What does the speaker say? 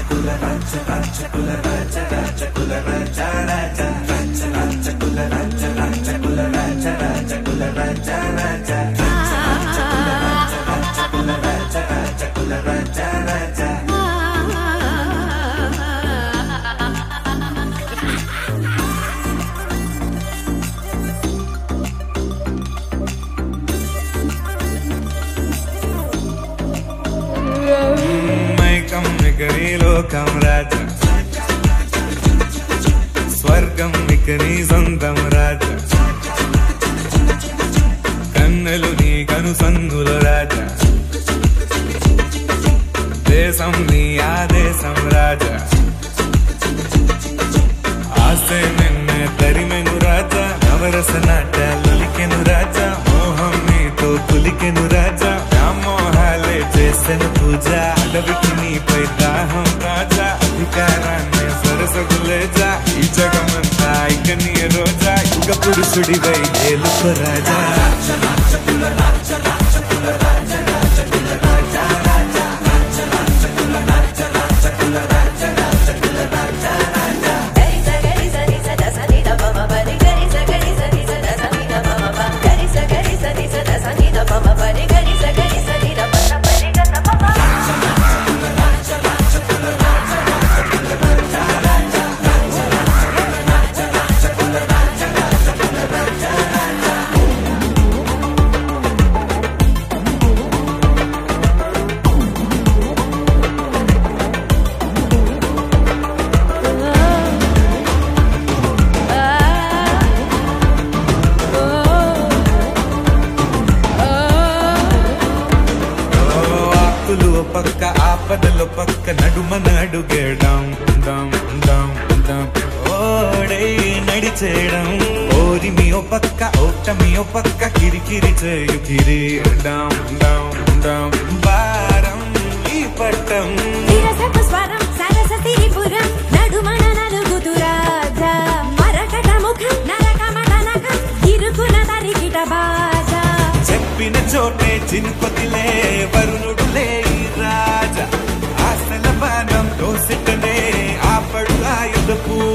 లోకం రాజా స్వర్గం ఇక నీ సొంతం రాజా కన్నులు నీ కనుసన్నుల రాజా దేశం నీ ఆదేశం రాజా ఆసే నిన్నే తరిమెను రాజా నవరస నాట్యాలొలికెను రాజా మోహం నీతో పులికెను రాజా వ్యామోహాలే చేసెను పూజ అడవికి నీపై దాహం రాజా అధికారాన్ని సరసగులేజా ఈ జగమంతా ఇక నీ రోజా యుగ పురుషుడివై ఏలుకో రాజా పక్క ఆపదలో పక్క నడుమన అడుగేయడం దం దం దం ఓడే నడిచేయడం ఓరిమి ఓ పక్క ఓటమి ఓ పక్క కిరికిరి చేయు కిరి డం డం డం భారం ఈ పట్టం స్వరం సరస తిరిపురం నడుమన నలుగుతు రాజా మరకట ముఖం నరకమట నఖం ఇరుకున తరికిట బాజా చెప్పిన చోటే చినుకొదిలే వరుణుడులే రాజా ఆసల బాణం దోసిటనే ఆపడు ఆయుధ పూ